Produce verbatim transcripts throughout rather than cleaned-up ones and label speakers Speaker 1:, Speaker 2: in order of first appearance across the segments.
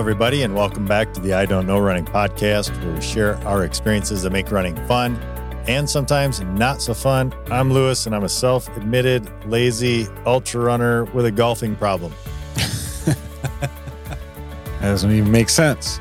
Speaker 1: everybody, and welcome back to the I Don't Know Running podcast, where we share our experiences that make running fun and sometimes not so fun. I'm Lewis, and I'm a self-admitted, lazy ultra runner with a golfing problem.
Speaker 2: That doesn't even make sense.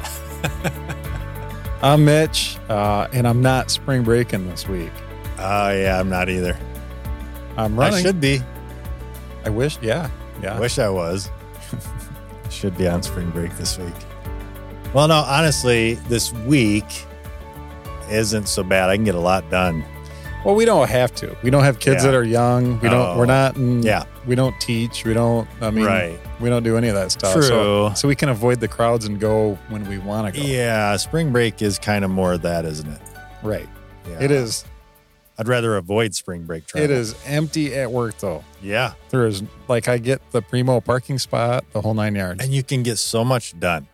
Speaker 2: I'm Mitch, uh, and I'm not spring breaking this week.
Speaker 1: Oh, uh, yeah, I'm not either.
Speaker 2: I'm running.
Speaker 1: I should be.
Speaker 2: I wish, yeah. yeah.
Speaker 1: I wish I was. I should be on spring break this week. Well, no, honestly, this week isn't so bad. I can get a lot done.
Speaker 2: Well, we don't have to. We don't have kids
Speaker 1: Yeah.
Speaker 2: that are young. We don't.
Speaker 1: Oh.
Speaker 2: We're not. In,
Speaker 1: Yeah.
Speaker 2: We don't teach. We don't. I mean,
Speaker 1: Right.
Speaker 2: we don't do any of that stuff.
Speaker 1: True.
Speaker 2: So, so we can avoid the crowds and go when we want to go.
Speaker 1: Yeah, spring break is kind of more of that, isn't it?
Speaker 2: Right.
Speaker 1: Yeah.
Speaker 2: It is.
Speaker 1: I'd rather avoid spring break travel.
Speaker 2: It is empty at work though.
Speaker 1: Yeah.
Speaker 2: There is like I get the primo parking spot, the whole nine yards.
Speaker 1: And you can get so much done.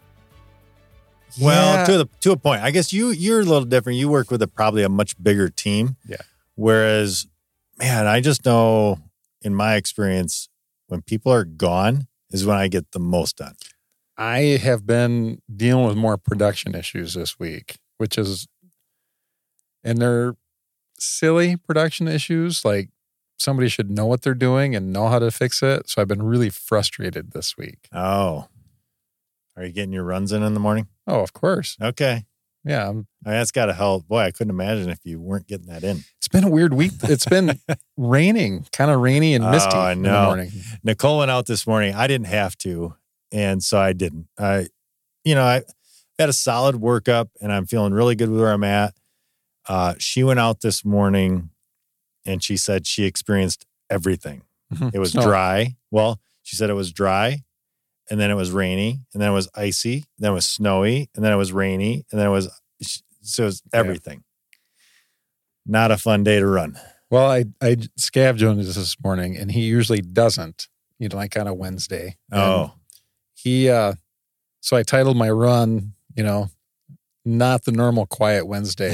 Speaker 1: Well,
Speaker 2: Yeah.
Speaker 1: to the to a point. I guess you you're a little different. You work with a probably a much bigger team.
Speaker 2: Yeah.
Speaker 1: Whereas, man, I just know in my experience, when people are gone is when I get the most done.
Speaker 2: I have been dealing with more production issues this week, which is, and they're silly production issues. Like somebody should know what they're doing and know how to fix it. So I've been really frustrated this week.
Speaker 1: Oh. Are you getting your runs in in the morning?
Speaker 2: Oh, of course.
Speaker 1: Okay.
Speaker 2: Yeah. I'm,
Speaker 1: I mean, that's got to help. Boy, I couldn't imagine if you weren't getting that in.
Speaker 2: it's been a weird week. It's been raining, kind of rainy and misty
Speaker 1: Oh, I
Speaker 2: in the
Speaker 1: know.
Speaker 2: morning.
Speaker 1: Nicole went out this morning. I didn't have to, and so I didn't. I, you know, I had a solid workup, and I'm feeling really good with where I'm at. Uh, she went out this morning, and she said she experienced everything.
Speaker 2: Mhm.
Speaker 1: It was
Speaker 2: Snow.
Speaker 1: dry. Well, she said it was dry, and then it was rainy, and then it was icy, and then it was snowy, and then it was rainy, and then it was, so it was everything. Not a fun day to run.
Speaker 2: Well, I, I Scav joined us this morning and he usually doesn't, you know, like on a Wednesday. And
Speaker 1: Oh,
Speaker 2: He, uh, so I titled my run, you know, not the normal quiet Wednesday.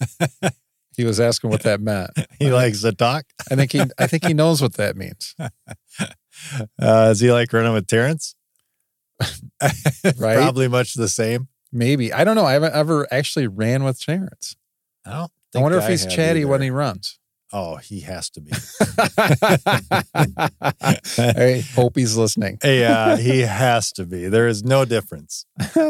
Speaker 2: He was asking what that meant.
Speaker 1: he likes to talk.
Speaker 2: I think he, I think he knows what that means.
Speaker 1: Uh, does he like running with Terrence?
Speaker 2: Right?
Speaker 1: Probably much the same.
Speaker 2: Maybe. I don't know. I haven't ever actually ran with Terrence.
Speaker 1: I don't
Speaker 2: I
Speaker 1: think
Speaker 2: wonder if he's
Speaker 1: have
Speaker 2: chatty
Speaker 1: either.
Speaker 2: when he runs.
Speaker 1: Oh, he has to be.
Speaker 2: I hope he's listening.
Speaker 1: Yeah, he has to be. There is no difference.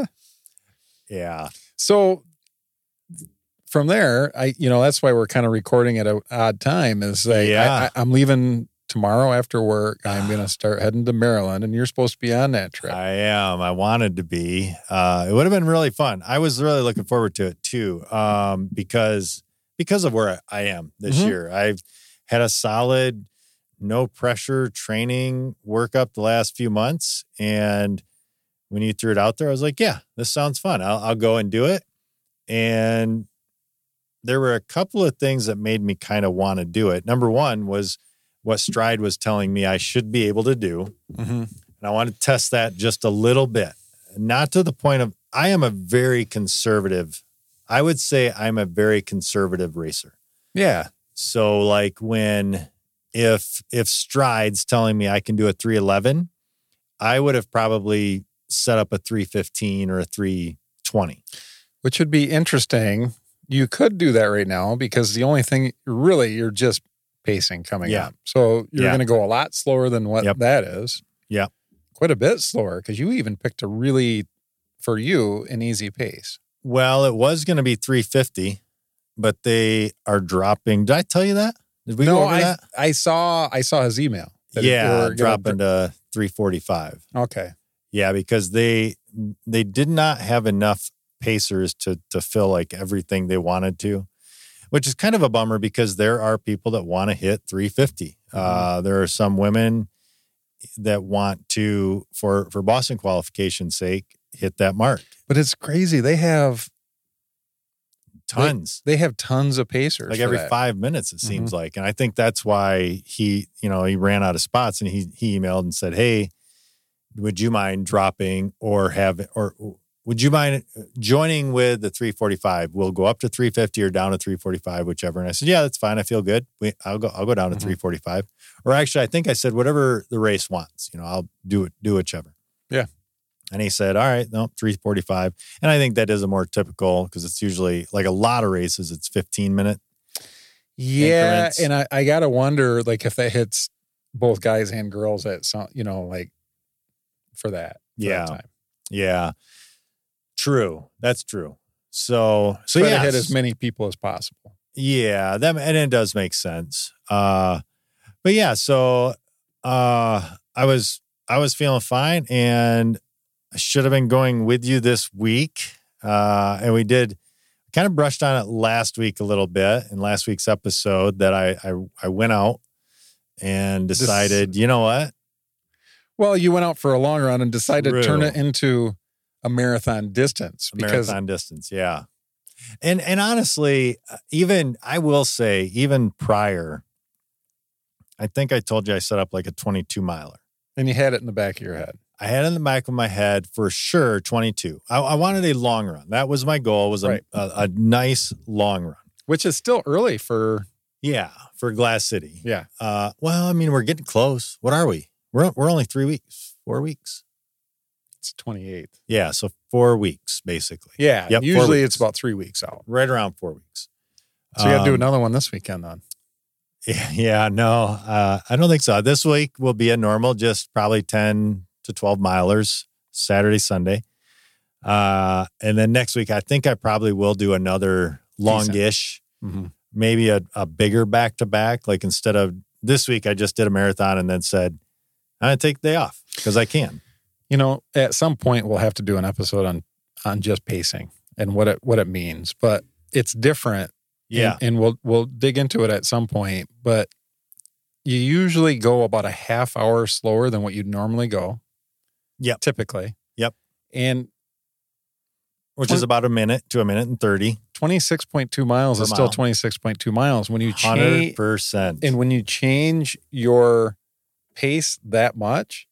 Speaker 1: Yeah.
Speaker 2: So from there, I, you know, that's why we're kind of recording at an odd time is like,
Speaker 1: Yeah.
Speaker 2: I, I, I'm leaving tomorrow after work. I'm going to start heading to Maryland and you're supposed to be on that trip.
Speaker 1: I am. I wanted to be. Uh, it would have been really fun. I was really looking forward to it too, um, because because of where I am this
Speaker 2: Mhm.
Speaker 1: year. I've had a solid, no pressure training workup the last few months, and when you threw it out there, I was like, "Yeah, this sounds fun. I'll, I'll go and do it." And there were a couple of things that made me kind of want to do it. Number one was what Stride was telling me I should be able to do.
Speaker 2: Mm-hmm.
Speaker 1: And I want to test that just a little bit. Not to the point of, I am a very conservative, I would say I'm a very conservative racer.
Speaker 2: Yeah.
Speaker 1: So like when, if, if Stride's telling me I can do a three eleven, I would have probably set up a three fifteen or a three twenty.
Speaker 2: Which would be interesting. You could do that right now because the only thing really, you're just pacing coming
Speaker 1: Yeah.
Speaker 2: up. So you're
Speaker 1: Yeah.
Speaker 2: going to go a lot slower than what
Speaker 1: Yep.
Speaker 2: that is.
Speaker 1: Yeah.
Speaker 2: Quite a bit slower because you even picked a really, for you, an easy pace.
Speaker 1: Well, it was going to be three fifty, but they are dropping. Did I tell you that? Did we
Speaker 2: no,
Speaker 1: go over
Speaker 2: I,
Speaker 1: that?
Speaker 2: I saw I saw his email. that you
Speaker 1: Yeah,
Speaker 2: were gonna
Speaker 1: dropping
Speaker 2: br-
Speaker 1: to three forty-five.
Speaker 2: Okay.
Speaker 1: Yeah, because they they did not have enough pacers to to fill like everything they wanted to, which is kind of a bummer because there are people that want to hit three fifty.
Speaker 2: Mm-hmm.
Speaker 1: Uh, there are some women that want to, for for Boston qualification's sake, hit that mark.
Speaker 2: But it's crazy. They have
Speaker 1: Tons.
Speaker 2: They have tons of pacers.
Speaker 1: Like
Speaker 2: for
Speaker 1: every
Speaker 2: that.
Speaker 1: five minutes, it seems like. And I think that's why he, you know, he ran out of spots and he he emailed and said, "Hey, would you mind dropping or have, or would you mind joining with the three forty-five? We'll go up to three fifty or down to three forty-five, whichever." And I said, "Yeah, that's fine. I feel good. We, I'll go, I'll go down to
Speaker 2: Mhm.
Speaker 1: three forty-five. Or actually, I think I said, whatever the race wants, you know, I'll do it, do whichever."
Speaker 2: Yeah.
Speaker 1: And he said, all right, no, three forty-five. And I think that is a more typical because it's usually like a lot of races, it's fifteen minute.
Speaker 2: Yeah.
Speaker 1: Increments.
Speaker 2: And I, I got to wonder, like, if that hits both guys and girls at some, you know, like for that. For
Speaker 1: Yeah.
Speaker 2: That time.
Speaker 1: Yeah. True. That's true. So, so
Speaker 2: Try
Speaker 1: yeah.
Speaker 2: to hit as many people as possible.
Speaker 1: Yeah. That, and it does make sense. Uh, but yeah, so uh, I was, I was feeling fine and I should have been going with you this week. Uh, and we did kind of brushed on it last week a little bit in last week's episode that I, I, I went out and decided, this, you know what?
Speaker 2: Well, you went out for a long run and decided
Speaker 1: True.
Speaker 2: to turn it into a marathon distance.
Speaker 1: A
Speaker 2: because
Speaker 1: marathon distance. Yeah. And, and honestly, even, I will say, even prior, I think I told you I set up like a twenty-two miler.
Speaker 2: And you had it in the back of your head. I
Speaker 1: had it in the back of my head for sure, twenty-two. I, I wanted a long run. That was my goal, was a, right. a, a nice long run.
Speaker 2: Which is still early for...
Speaker 1: Yeah, for Glass City.
Speaker 2: Yeah.
Speaker 1: Uh, well, I mean, we're getting close. What are we? We're we're only three weeks, four weeks.
Speaker 2: It's twenty-eighth.
Speaker 1: Yeah, so four weeks, basically.
Speaker 2: Yeah,
Speaker 1: yep,
Speaker 2: usually it's about three weeks out.
Speaker 1: Right around four weeks.
Speaker 2: So you got to do another one this weekend then.
Speaker 1: Yeah, yeah no, uh, I don't think so. This week will be a normal, just probably ten to twelve milers, Saturday, Sunday. Uh, and then next week, I think I probably will do another longish, mm-hmm. maybe a, a bigger back-to-back. Like instead of this week, I just did a marathon and then said, I'm going to take the day off because I can.
Speaker 2: You know, at some point, we'll have to do an episode on on just pacing and what it what it means. But it's different.
Speaker 1: Yeah.
Speaker 2: And, and we'll we'll dig into it at some point. But you usually go about a half hour slower than what you'd normally go.
Speaker 1: Yep.
Speaker 2: Typically.
Speaker 1: Yep.
Speaker 2: And
Speaker 1: which twenty, is about a minute to a minute and thirty.
Speaker 2: twenty-six point two miles is mile. Still twenty-six point two miles. When you change
Speaker 1: one hundred percent.
Speaker 2: And when you change your pace that much,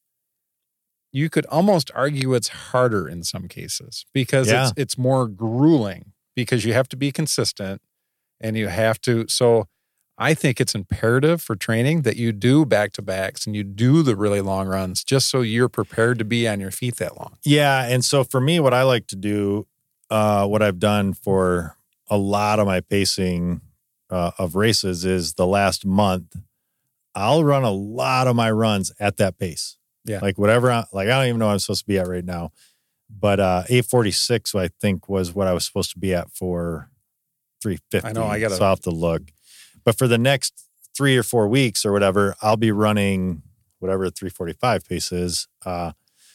Speaker 2: you could almost argue it's harder in some cases because yeah. it's it's more grueling because you have to be consistent and you have to. So I think it's imperative for training that you do back-to-backs and you do the really long runs just so you're prepared to be on your feet that long.
Speaker 1: Yeah. And so for me, what I like to do, uh, what I've done for a lot of my pacing uh, of races is the last month, I'll run a lot of my runs at that pace.
Speaker 2: Yeah.
Speaker 1: Like whatever, I, like I don't even know what I'm supposed to be at right now. But uh, eight forty-six, I think, was what I was supposed to be at for three fifty.
Speaker 2: I know, I got to.
Speaker 1: So I'll have to look. But for the next three or four weeks or whatever, I'll be running whatever the three forty-five pace is. Uh,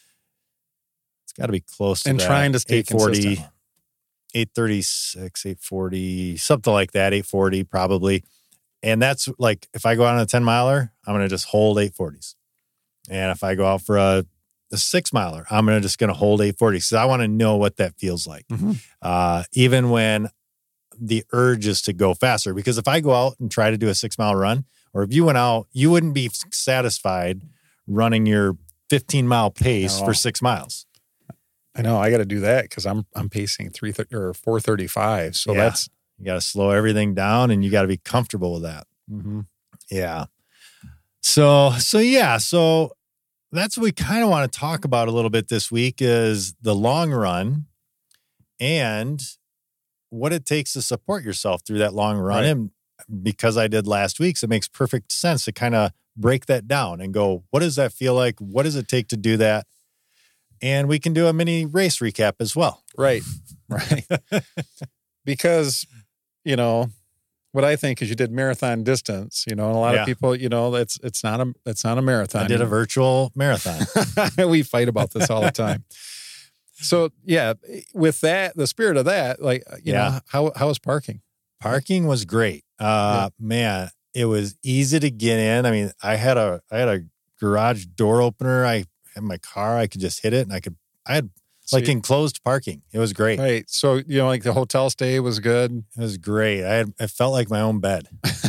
Speaker 1: it's got to be close to
Speaker 2: and
Speaker 1: that.
Speaker 2: And trying to stay consistent.
Speaker 1: eight thirty-six, eight forty, something like that, eight forty probably. And that's like, if I go out on a ten miler, I'm going to just hold eight forties. And if I go out for a, a six miler, I'm gonna just going to hold eight forty because I want to know what that feels like.
Speaker 2: Mm-hmm.
Speaker 1: Uh, even when the urge is to go faster. Because if I go out and try to do a six mile run, or if you went out, you wouldn't be satisfied running your fifteen mile pace no. for six miles.
Speaker 2: I know. I got to do that because I'm I'm pacing three or four thirty five. So
Speaker 1: yeah.
Speaker 2: that's
Speaker 1: you got to slow everything down, and you got to be comfortable with that.
Speaker 2: Mm-hmm.
Speaker 1: Yeah. So, so yeah, so that's what we kind of want to talk about a little bit this week is the long run and what it takes to support yourself through that long run.
Speaker 2: Right.
Speaker 1: And because I did last week's, it makes perfect sense to kind of break that down and go, what does that feel like? What does it take to do that? And we can do a mini race recap as well.
Speaker 2: Right. Right. Because, you know, what I think is you did marathon distance, you know, and a lot
Speaker 1: yeah.
Speaker 2: of people, you know, it's it's not a it's not a marathon.
Speaker 1: I did a virtual marathon.
Speaker 2: We fight about this all the time. So yeah, with that, the spirit of that, like you
Speaker 1: yeah.
Speaker 2: know, how how was parking?
Speaker 1: Parking was great. Uh, yeah. Man, it was easy to get in. I mean, I had a I had a garage door opener. I had my car. I could just hit it, and I could. I had. Like enclosed parking. It was great.
Speaker 2: Right. So, you know, like the hotel stay was good.
Speaker 1: It was great. I had, it felt like my own bed.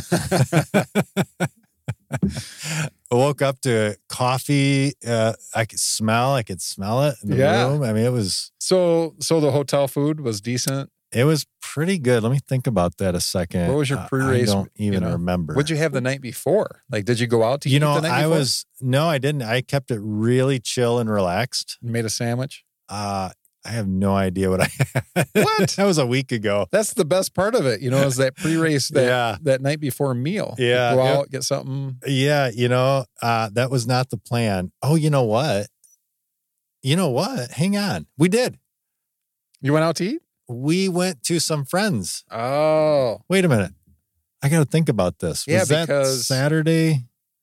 Speaker 1: I woke up to coffee. Uh, I could smell, I could smell it in the
Speaker 2: yeah.
Speaker 1: room. I mean, it was.
Speaker 2: So, so the hotel food was decent.
Speaker 1: It was pretty good. Let me think about that a second.
Speaker 2: What was your pre-race?
Speaker 1: Uh, I don't even
Speaker 2: you know,
Speaker 1: remember.
Speaker 2: What'd you have the night before? Like, did you go out to
Speaker 1: you
Speaker 2: eat
Speaker 1: know,
Speaker 2: the night
Speaker 1: I
Speaker 2: before?
Speaker 1: was, no, I didn't. I kept it really chill and relaxed.
Speaker 2: Made a sandwich?
Speaker 1: Uh, I have no idea what I had.
Speaker 2: What?
Speaker 1: That was a week ago.
Speaker 2: That's the best part of it, you know, is that pre-race that
Speaker 1: Yeah.
Speaker 2: that night before meal.
Speaker 1: Yeah,
Speaker 2: You go
Speaker 1: yeah.
Speaker 2: out, get something.
Speaker 1: Yeah, you know, uh, that was not the plan. Oh, you know what? You know what? Hang on. We did.
Speaker 2: You went out to eat?
Speaker 1: We went to some friends.
Speaker 2: Oh.
Speaker 1: Wait a minute. I got to think about this.
Speaker 2: Yeah,
Speaker 1: was that
Speaker 2: because-
Speaker 1: Saturday?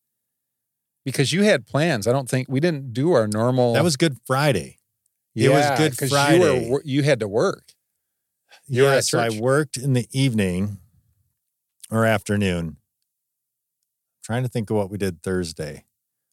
Speaker 2: Because you had plans. I don't think we didn't do our normal.
Speaker 1: That was Good Friday. It was
Speaker 2: Yeah,
Speaker 1: Good
Speaker 2: 'cause
Speaker 1: Friday.
Speaker 2: You, were, you had to work. You were
Speaker 1: Yeah,
Speaker 2: at
Speaker 1: so I
Speaker 2: church?
Speaker 1: worked in the evening or afternoon. Trying to think of what we did Thursday.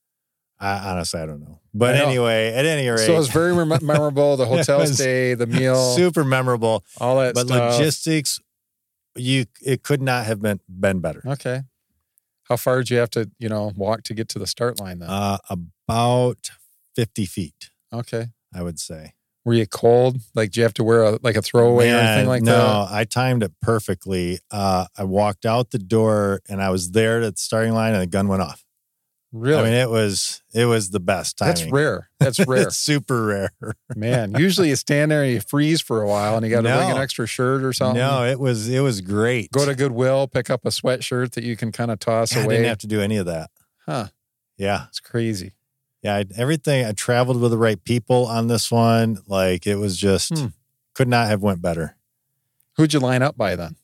Speaker 1: I, honestly, I don't know. But
Speaker 2: I know.
Speaker 1: anyway, at any rate,
Speaker 2: So it was very mem- memorable. The hotel
Speaker 1: was
Speaker 2: stay, the meal,
Speaker 1: super memorable.
Speaker 2: all that
Speaker 1: But
Speaker 2: stuff.
Speaker 1: logistics, you it could not have been been better.
Speaker 2: Okay. How far did you have to, you know, walk to get to the start line then?
Speaker 1: Uh, about fifty feet,
Speaker 2: Okay.
Speaker 1: I would say.
Speaker 2: Were you cold? Like, do you have to wear a like a throwaway or
Speaker 1: Man,
Speaker 2: anything like
Speaker 1: no,
Speaker 2: that?
Speaker 1: I timed it perfectly. Uh, I walked out the door and I was there at the starting line, and the gun went off.
Speaker 2: Really?
Speaker 1: I mean, it was it was the best timing.
Speaker 2: That's rare. That's rare.
Speaker 1: It's super rare.
Speaker 2: Man, usually you stand there and you freeze for a while and you got to
Speaker 1: No.
Speaker 2: bring an extra shirt or something.
Speaker 1: No, it was it was great.
Speaker 2: Go to Goodwill, pick up a sweatshirt that you can kind of toss
Speaker 1: Yeah, I
Speaker 2: away.
Speaker 1: didn't have to do any of that.
Speaker 2: Huh.
Speaker 1: Yeah.
Speaker 2: It's crazy.
Speaker 1: Yeah, I, everything. I traveled with the right people on this one. Like, it was just
Speaker 2: Hmm.
Speaker 1: could not have went better.
Speaker 2: Who'd you line up by then?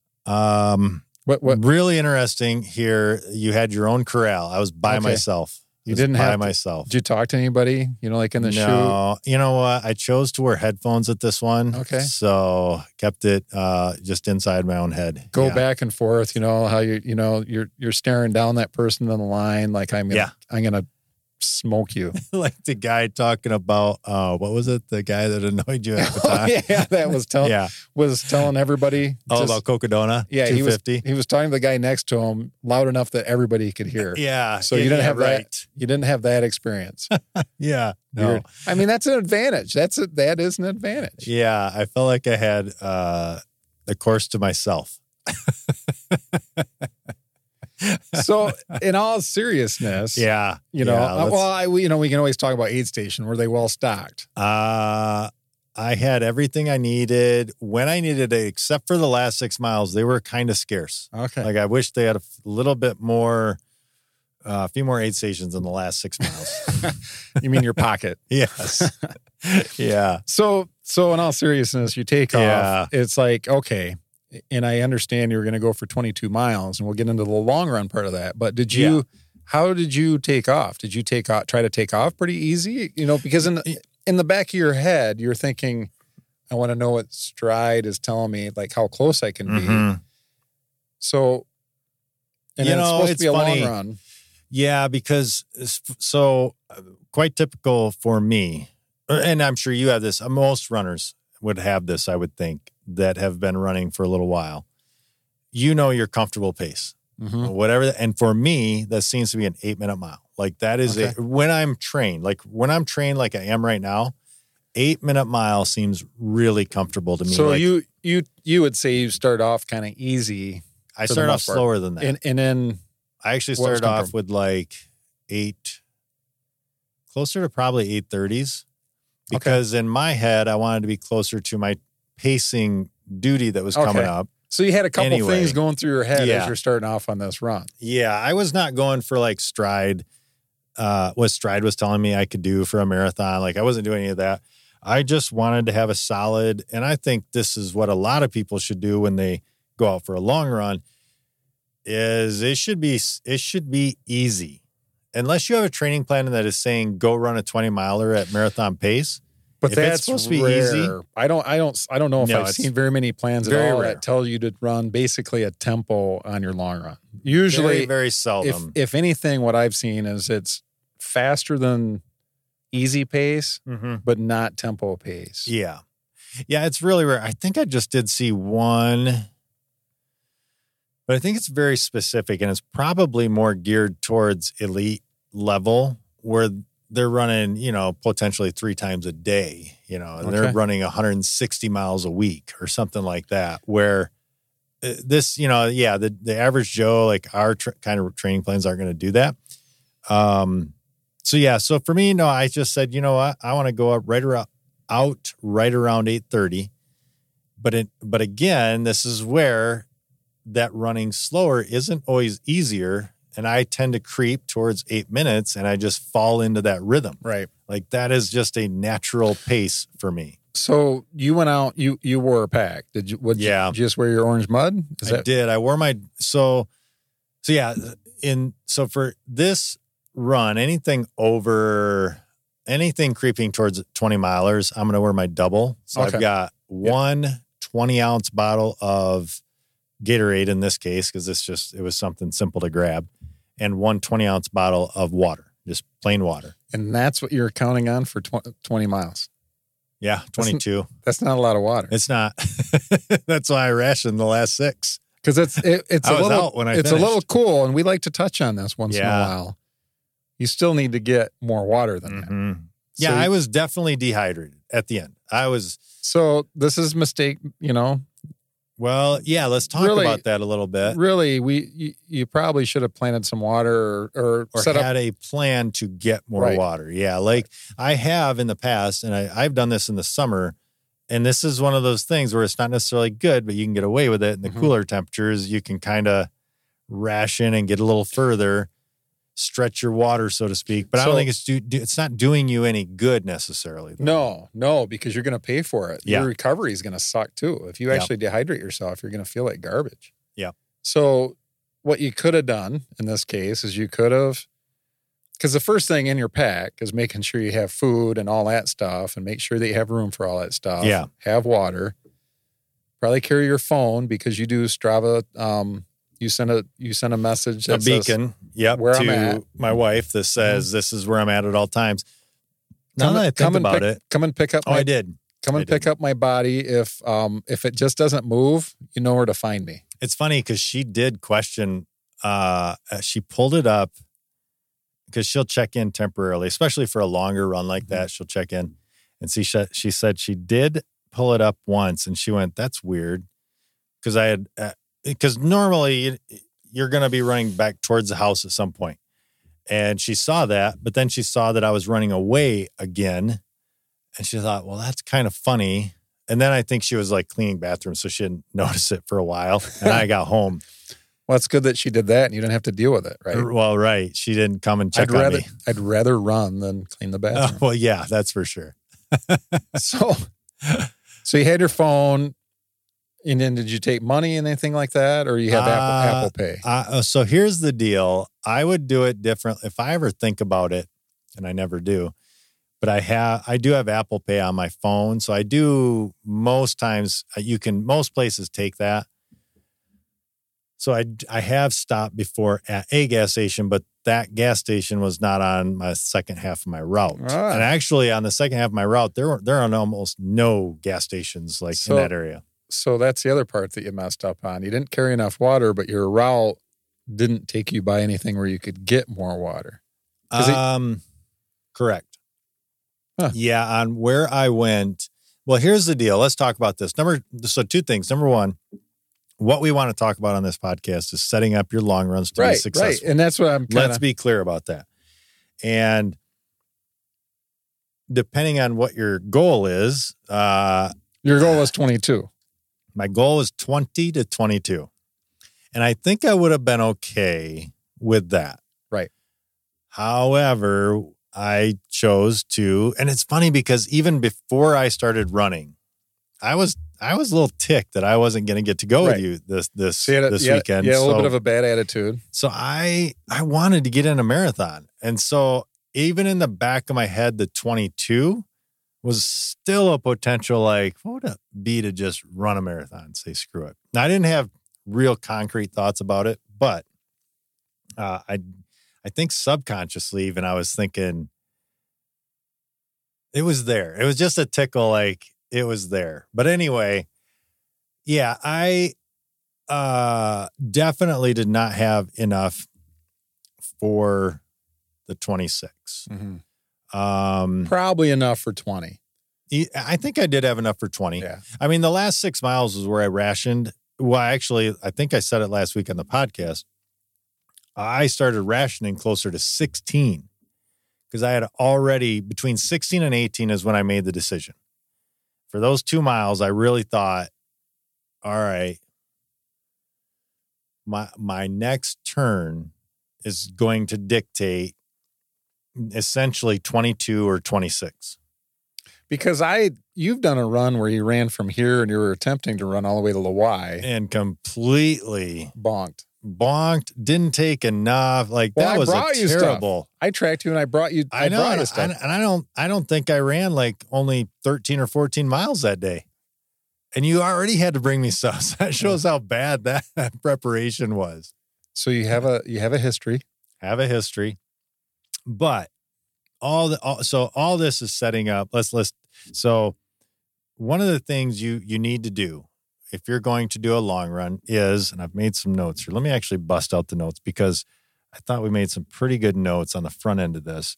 Speaker 1: Um,
Speaker 2: What? What?
Speaker 1: really interesting here. You had your own corral. I was by
Speaker 2: Okay.
Speaker 1: myself.
Speaker 2: You
Speaker 1: I was
Speaker 2: didn't
Speaker 1: by
Speaker 2: have to-
Speaker 1: myself.
Speaker 2: Did you talk to anybody? You know, like in the shoot?
Speaker 1: no, you know what? I chose to wear headphones at this one.
Speaker 2: Okay.
Speaker 1: So kept it uh, just inside my own head.
Speaker 2: Go
Speaker 1: Yeah.
Speaker 2: back and forth. You know how you you know you're you're staring down that person on the line. Like I'm gonna,
Speaker 1: Yeah.
Speaker 2: I'm gonna smoke you.
Speaker 1: like the guy talking about uh, what was it? The guy that annoyed you at the
Speaker 2: Oh,
Speaker 1: time.
Speaker 2: yeah, that was telling
Speaker 1: yeah.
Speaker 2: was telling everybody.
Speaker 1: Oh,
Speaker 2: just-
Speaker 1: about Cocodona.
Speaker 2: yeah, he was
Speaker 1: two fifty.
Speaker 2: he was talking to the guy next to him loud enough that everybody could hear.
Speaker 1: Yeah.
Speaker 2: So
Speaker 1: yeah,
Speaker 2: you didn't
Speaker 1: yeah,
Speaker 2: have
Speaker 1: right.
Speaker 2: that. You didn't have that experience.
Speaker 1: Yeah. No.
Speaker 2: Weird. I mean, that's an advantage. That's a, that is an advantage.
Speaker 1: Yeah. I felt like I had uh, the course to myself.
Speaker 2: So, in all seriousness,
Speaker 1: Yeah.
Speaker 2: you know,
Speaker 1: Yeah,
Speaker 2: uh,
Speaker 1: let's-
Speaker 2: well, I, we- you know, we can always talk about aid station. Were they well stocked?
Speaker 1: Uh, I had everything I needed when I needed it, except for the last six miles. They were kind of scarce.
Speaker 2: Okay.
Speaker 1: Like, I wish they had a f- little bit more, uh, a few more aid stations in the last six miles.
Speaker 2: You mean your pocket?
Speaker 1: Yes. Yeah.
Speaker 2: So, so in all seriousness, you take
Speaker 1: Yeah.
Speaker 2: off. It's like, okay, and I understand you were going to go for twenty-two miles, and we'll get into the long run part of that. But did you?
Speaker 1: Yeah.
Speaker 2: How did you take off? Did you take off? Try to take off pretty easy? You know, because in the, in the back of your head, you're thinking, I want to know what Stride is telling me, like how close I can be.
Speaker 1: Mhm.
Speaker 2: So, and
Speaker 1: You
Speaker 2: then it's
Speaker 1: know,
Speaker 2: supposed to
Speaker 1: it's
Speaker 2: be a
Speaker 1: funny.
Speaker 2: long run.
Speaker 1: Yeah, because it's- so uh, quite typical for me, and I'm sure you have this. uh, Most runners would have this, I would think, that have been running for a little while. You know your comfortable pace,
Speaker 2: Mhm.
Speaker 1: whatever. And for me, that seems to be an eight minute mile. Like that is
Speaker 2: Okay.
Speaker 1: a, when I'm trained, like when I'm trained like I am right now, eight minute mile seems really comfortable to me.
Speaker 2: So
Speaker 1: Like,
Speaker 2: you you you would say you start off kind of easy,
Speaker 1: I
Speaker 2: for the
Speaker 1: started off
Speaker 2: most part.
Speaker 1: slower than that.
Speaker 2: and and then
Speaker 1: I actually
Speaker 2: What was
Speaker 1: started off
Speaker 2: comfortable?
Speaker 1: with like eight, closer to probably eight thirties, because in my head I wanted to be closer to my pacing duty that was coming
Speaker 2: Okay.
Speaker 1: up.
Speaker 2: so you had a couple
Speaker 1: Anyway.
Speaker 2: things going through your head
Speaker 1: Yeah.
Speaker 2: as you're starting off on this run.
Speaker 1: Yeah, I was not going for like stride, uh, what stride was telling me I could do for a marathon. Like I wasn't doing any of that. I just wanted to have a solid, and I think this is what a lot of people should do when they go out for a long run. Is it should be it should be easy, unless you have a training plan that is saying go run a twenty miler at marathon pace.
Speaker 2: But
Speaker 1: If it's
Speaker 2: that's
Speaker 1: supposed to be
Speaker 2: rare.
Speaker 1: easy-
Speaker 2: I don't I don't I don't know if
Speaker 1: No,
Speaker 2: I've
Speaker 1: it's
Speaker 2: seen very many plans at
Speaker 1: very
Speaker 2: all
Speaker 1: rare.
Speaker 2: that tell you to run basically a tempo on your long run.
Speaker 1: Very,
Speaker 2: Usually
Speaker 1: very
Speaker 2: if
Speaker 1: seldom.
Speaker 2: if anything what I've seen is it's faster than easy pace
Speaker 1: Mhm.
Speaker 2: but not tempo pace.
Speaker 1: Yeah. Yeah, it's really rare. I think I just did see one, but I think it's very specific and it's probably more geared towards elite level where they're running, you know, potentially three times a day, you know, and
Speaker 2: Okay.
Speaker 1: they're running one hundred sixty miles a week or something like that, where uh, this, you know, yeah, the, the average Joe, like our tr- kind of training plans aren't going to do that. Um, so yeah, so for me, no, I just said, you know what, I want to go up right around, out right around eight thirty. But it, but again, this is where that running slower isn't always easier. And I tend to creep towards eight minutes and I just fall into that rhythm.
Speaker 2: Right.
Speaker 1: Like that is just a natural pace for me.
Speaker 2: So you went out, you you wore a pack. Did you, what,
Speaker 1: Yeah.
Speaker 2: you, did you just wear your orange mud? Is
Speaker 1: I
Speaker 2: that,
Speaker 1: did. I wore my, so, so yeah, in, so for this run, anything over, anything creeping towards twenty milers, I'm going to wear my double. So
Speaker 2: Okay.
Speaker 1: I've got one twenty ounce bottle of Gatorade in this case, because it's just, it was something simple to grab, and one twenty ounce bottle of water, just plain water.
Speaker 2: And that's what you're counting on for twenty miles.
Speaker 1: Yeah, twenty-two.
Speaker 2: That's not a lot of water.
Speaker 1: It's not. That's why I rationed the last six.
Speaker 2: Because it's it, it's
Speaker 1: I
Speaker 2: a
Speaker 1: was
Speaker 2: little
Speaker 1: out when I
Speaker 2: it's
Speaker 1: finished.
Speaker 2: a little cool, and we like to touch on this once in
Speaker 1: Yeah.
Speaker 2: a while. You still need to get more water than that.
Speaker 1: Mm-hmm. Yeah,
Speaker 2: So you-
Speaker 1: I was definitely dehydrated at the end. I was,
Speaker 2: So this is mistake. You know,
Speaker 1: well, yeah, let's talk
Speaker 2: Really-
Speaker 1: about that a little bit.
Speaker 2: really, we you, you probably should have planted some water or, or,
Speaker 1: Or
Speaker 2: set up.
Speaker 1: had a plan to get more
Speaker 2: Right.
Speaker 1: water. Yeah, like I have in the past, and I, I've done this in the summer. And this is one of those things where it's not necessarily good, but you can get away with it. In the
Speaker 2: Mhm.
Speaker 1: cooler temperatures, you can kind of ration and get a little further, stretch your water, so to speak. But I
Speaker 2: So-
Speaker 1: don't think it's do, do- it's not doing you any good necessarily. though.
Speaker 2: No, no, because you're going to pay for it.
Speaker 1: Yeah.
Speaker 2: Your recovery is going to suck too. If you
Speaker 1: Yeah.
Speaker 2: actually dehydrate yourself, you're going to feel like garbage.
Speaker 1: Yeah.
Speaker 2: So what you could have done in this case is you could have, because the first thing in your pack is making sure you have food and all that stuff, and make sure that you have room for all that stuff.
Speaker 1: Yeah.
Speaker 2: Have water. Probably carry your phone, because you do Strava. Um, you send a you send a message
Speaker 1: A
Speaker 2: that says,
Speaker 1: beacon, yep,
Speaker 2: where I'm
Speaker 1: to
Speaker 2: at.
Speaker 1: my wife that says this is where I'm at at all times. Now
Speaker 2: Come,
Speaker 1: that I
Speaker 2: and-
Speaker 1: think
Speaker 2: come and
Speaker 1: about
Speaker 2: pick,
Speaker 1: it,
Speaker 2: come and pick up.
Speaker 1: oh,
Speaker 2: my,
Speaker 1: I did.
Speaker 2: Come and
Speaker 1: I
Speaker 2: pick
Speaker 1: did.
Speaker 2: up my body. If um if it just doesn't move, you know where to find me.
Speaker 1: It's funny because she did question. Uh, she pulled it up because she'll check in temporarily, especially for a longer run like that. She'll check in and see. She, she said she did pull it up once, and she went, "That's weird," because I had because normally you're going to be running back towards the house at some point, and she saw that, but then she saw that I was running away again, and she thought, "Well, that's kind of funny." And then I think she was like cleaning bathrooms, so she didn't notice it for a while. And I got home.
Speaker 2: Well, it's good that she did that, and you didn't have to deal with it, right?
Speaker 1: Well, right. She didn't come and check
Speaker 2: I'd
Speaker 1: on
Speaker 2: rather
Speaker 1: me.
Speaker 2: I'd rather run than clean the
Speaker 1: Oh,
Speaker 2: bathroom.
Speaker 1: well, yeah, that's for sure.
Speaker 2: so, so you had your phone, and then did you take money and anything like that, or you have
Speaker 1: Uh,
Speaker 2: Apple Apple Pay?
Speaker 1: Uh, so here's the deal. I would do it different if I ever think about it, and I never do. But I have, I do have Apple Pay on my phone, so I do most times. You can most places take that. So I, I have stopped before at a gas station, but that gas station was not on my second half of my route.
Speaker 2: Ah.
Speaker 1: And actually, on the second half of my route, there were there are almost no gas stations like
Speaker 2: So-
Speaker 1: in that area.
Speaker 2: So that's the other part that you messed up on. You didn't carry enough water, but your route didn't take you by anything where you could get more water. 'Cause it-
Speaker 1: Um, correct.
Speaker 2: Huh.
Speaker 1: Yeah, on where I went. Well, here's the deal. Let's talk about this. Number so two things. Number one, what we want to talk about on this podcast is setting up your long runs to be
Speaker 2: Right, right.
Speaker 1: successful.
Speaker 2: And that's what I'm kind
Speaker 1: Let's
Speaker 2: of.
Speaker 1: be clear about that. And depending on what your goal is, uh,
Speaker 2: Your goal was twenty-two.
Speaker 1: my goal is twenty to twenty-two. And I think I would have been okay with that.
Speaker 2: Right.
Speaker 1: However, I chose to, and it's funny because even before I started running, I was I was a little ticked that I wasn't going to get to go
Speaker 2: Right.
Speaker 1: with you this this
Speaker 2: So you had a,
Speaker 1: this
Speaker 2: you had-
Speaker 1: weekend.
Speaker 2: you had a little
Speaker 1: so,
Speaker 2: bit of a bad attitude.
Speaker 1: so I I wanted to get in a marathon, and so even in the back of my head, the twenty-two was still a potential. Like, what would it be to just run a marathon? Say screw it. Now, I didn't have real concrete thoughts about it, but uh, I I think subconsciously, even I was thinking it was there. It was just a tickle, like it was there. But anyway, yeah, I uh, definitely did not have enough for the twenty-six. Um,
Speaker 2: Probably enough for twenty.
Speaker 1: I think I did have enough for twenty.
Speaker 2: Yeah.
Speaker 1: I mean, the last six miles was where I rationed. Well, actually, I think I said it last week on the podcast. I started rationing closer to sixteen because I had already, between sixteen and eighteen is when I made the decision. for those two miles, I really thought, all right, my my next turn is going to dictate essentially twenty-two or twenty-six.
Speaker 2: Because I, you've done a run where you ran from here and you were attempting to run all the way to Lawai.
Speaker 1: And completely
Speaker 2: bonked.
Speaker 1: Bonked, didn't take enough. Like
Speaker 2: well,
Speaker 1: that
Speaker 2: I
Speaker 1: was
Speaker 2: brought
Speaker 1: a
Speaker 2: you
Speaker 1: terrible.
Speaker 2: Stuff. I tracked you and I brought you. I,
Speaker 1: I know,
Speaker 2: brought you
Speaker 1: and,
Speaker 2: stuff.
Speaker 1: and I don't. I don't think I ran like only thirteen or fourteen miles that day, and you already had to bring me stuff. So that shows how bad that preparation was.
Speaker 2: So you have a you have a history.
Speaker 1: Have a history, but all the all, so all this is setting up. Let's let's. So one of the things you you need to do if you're going to do a long run is, and I've made some notes here. Let me actually bust out the notes because I thought we made some pretty good notes on the front end of this.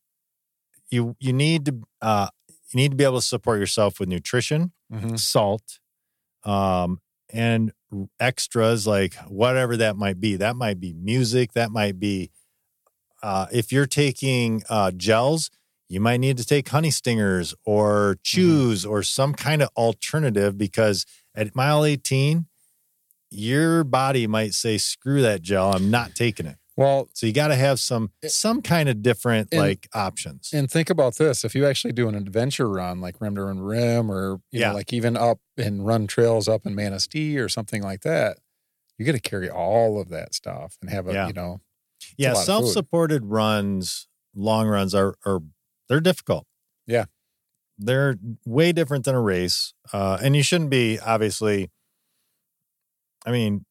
Speaker 1: You you need to uh, you need to be able to support yourself with nutrition,
Speaker 2: mm-hmm.
Speaker 1: salt, um, and extras like whatever that might be. That might be music. That might be uh, if you're taking uh, gels. You might need to take honey stingers or chews mm-hmm. or some kind of alternative because at mile eighteen, your body might say, screw that gel. I'm not taking it.
Speaker 2: Well,
Speaker 1: so you got to have some some kind of different
Speaker 2: and,
Speaker 1: like options.
Speaker 2: And think about this. If you actually do an adventure run like Rim to Run Rim or you
Speaker 1: yeah.
Speaker 2: know, like even up and run trails up in Manistee or something like that, you got to carry all of that stuff and have a, yeah. you know.
Speaker 1: Yeah, self-supported runs, long runs are are they're difficult.
Speaker 2: Yeah.
Speaker 1: They're way different than a race. Uh, and you shouldn't be, obviously, I mean,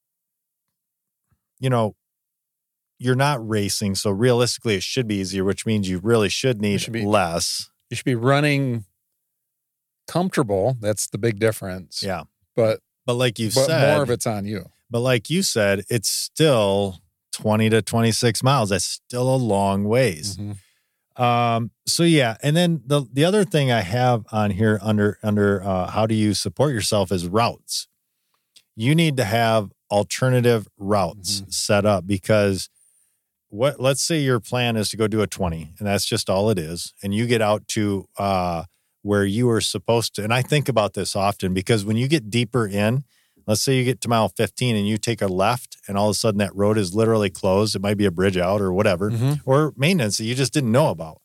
Speaker 1: you know, you're not racing. So realistically, it should be easier, which means you really should need should be, less.
Speaker 2: You should be running comfortable. That's the big difference.
Speaker 1: Yeah.
Speaker 2: But,
Speaker 1: but like you
Speaker 2: but
Speaker 1: said,
Speaker 2: more of it's on you.
Speaker 1: But like you said, it's still twenty to twenty-six miles. That's still a long ways.
Speaker 2: Mm-hmm.
Speaker 1: Um, so yeah. And then the, the other thing I have on here under, under, uh, how do you support yourself is routes. You need to have alternative routes mm-hmm. set up because what, let's say your plan is to go do a twenty and that's just all it is. And you get out to, uh, where you were supposed to, and I think about this often because when you get deeper in, let's say you get to mile fifteen and you take a left and all of a sudden that road is literally closed. It might be a bridge out or whatever,
Speaker 2: mm-hmm.
Speaker 1: or maintenance that you just didn't know about.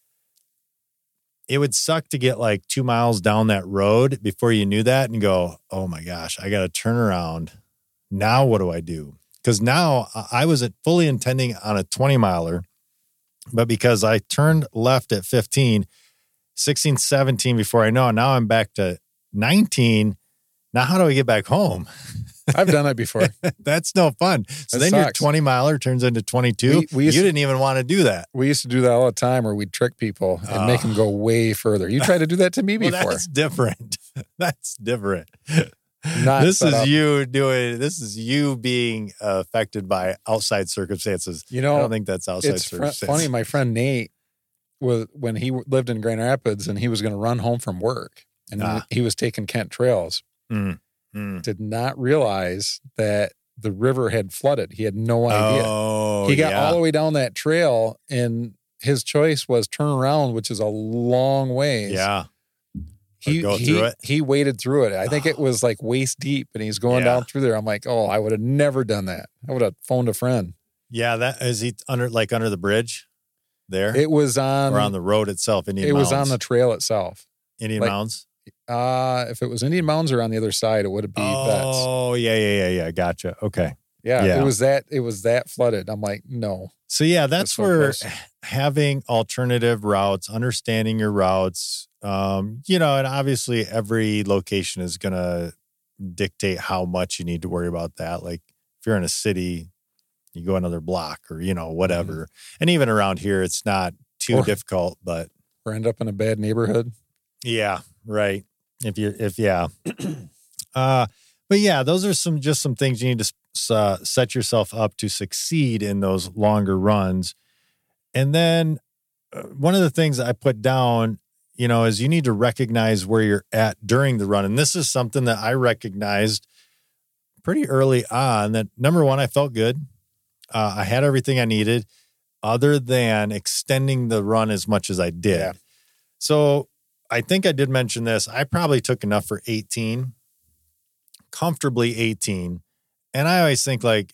Speaker 1: It would suck to get like two miles down that road before you knew that and go, oh my gosh, I got to turn around. Now what do I do? Because now I was fully intending on a twenty miler, but because I turned left at fifteen, sixteen, seventeen before I know, now I'm back to nineteen. Now, how do I get back home?
Speaker 2: I've done that before.
Speaker 1: That's no fun. So
Speaker 2: that
Speaker 1: then
Speaker 2: sucks.
Speaker 1: your twenty miler turns into twenty-two. We, we you didn't even want to do that.
Speaker 2: We used to do that all the time where we'd trick people and uh, make them go way further. You tried to do that to me
Speaker 1: well,
Speaker 2: before.
Speaker 1: That's different. That's different.
Speaker 2: Not
Speaker 1: this is
Speaker 2: up.
Speaker 1: you doing, this is you being uh, affected by outside circumstances.
Speaker 2: You know,
Speaker 1: I don't think that's outside
Speaker 2: it's
Speaker 1: circumstances.
Speaker 2: It's funny. My friend Nate, was when he lived in Grand Rapids and he was going to run home from work and ah. he was taking Kent trails.
Speaker 1: Mm. Mm.
Speaker 2: Did not realize that the river had flooded. He had no idea.
Speaker 1: Oh,
Speaker 2: he got
Speaker 1: yeah.
Speaker 2: all the way down that trail and his choice was turn around, which is a long ways.
Speaker 1: Yeah.
Speaker 2: He,
Speaker 1: go
Speaker 2: he,
Speaker 1: through it.
Speaker 2: He waded through it. I think oh. it was like waist deep and he's going
Speaker 1: yeah.
Speaker 2: down through there. I'm like, oh, I would have never done that. I would have phoned a friend.
Speaker 1: Yeah. That is he under, like under the bridge there?
Speaker 2: It was on.
Speaker 1: Or on the road itself, Indian
Speaker 2: It
Speaker 1: Mounds.
Speaker 2: was on the trail itself.
Speaker 1: Indian
Speaker 2: like,
Speaker 1: Mounds?
Speaker 2: Uh, if it was Indian Mounds or on the other side, it would be
Speaker 1: oh,
Speaker 2: Vets.
Speaker 1: Oh, yeah, yeah, yeah, yeah. Gotcha. Okay.
Speaker 2: Yeah,
Speaker 1: yeah,
Speaker 2: it was that. It was that flooded. I'm like, no.
Speaker 1: So yeah, that's
Speaker 2: so
Speaker 1: where
Speaker 2: close.
Speaker 1: having alternative routes, understanding your routes, um, you know, and obviously every location is going to dictate how much you need to worry about that. Like if you're in a city, you go another block or, you know, whatever. Mm-hmm. And even around here, it's not too
Speaker 2: or,
Speaker 1: difficult, but.
Speaker 2: Or end up in a bad neighborhood.
Speaker 1: Yeah, right. If you, if, yeah. uh, but yeah, those are some, just some things you need to uh, set yourself up to succeed in those longer runs. And then uh, one of the things I put down, you know, is you need to recognize where you're at during the run. And this is something that I recognized pretty early on that number one, I felt good. Uh, I had everything I needed other than extending the run as much as I did.
Speaker 2: Yeah.
Speaker 1: So I think I did mention this. I probably took enough for eighteen, comfortably eighteen. And I always think like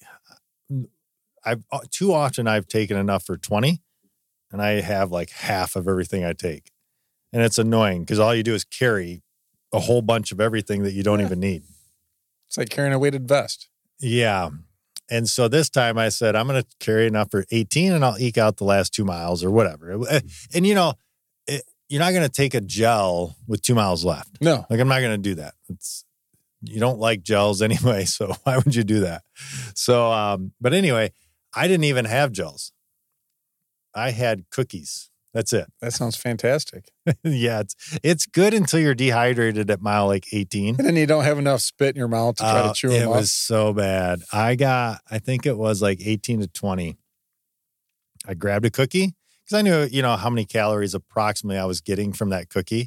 Speaker 1: I've too often I've taken enough for twenty and I have like half of everything I take. And it's annoying because all you do is carry a whole bunch of everything that you don't
Speaker 2: Yeah.
Speaker 1: even need.
Speaker 2: It's like carrying a weighted vest.
Speaker 1: Yeah. And so this time I said, I'm going to carry enough for eighteen and I'll eke out the last two miles or whatever. And, you know, it, you're not going to take a gel with two miles left.
Speaker 2: No.
Speaker 1: Like, I'm not going to do that. It's, you don't like gels anyway, so why would you do that? So, um, but anyway, I didn't even have gels. I had cookies. That's it.
Speaker 2: That sounds fantastic.
Speaker 1: Yeah, it's it's good until you're dehydrated at mile like eighteen.
Speaker 2: And then you don't have enough spit in your mouth to try
Speaker 1: Uh,
Speaker 2: to chew
Speaker 1: it
Speaker 2: them
Speaker 1: was
Speaker 2: off.
Speaker 1: so bad. I got, I think it was like eighteen to twenty. I grabbed a cookie because I knew, you know, how many calories approximately I was getting from that cookie.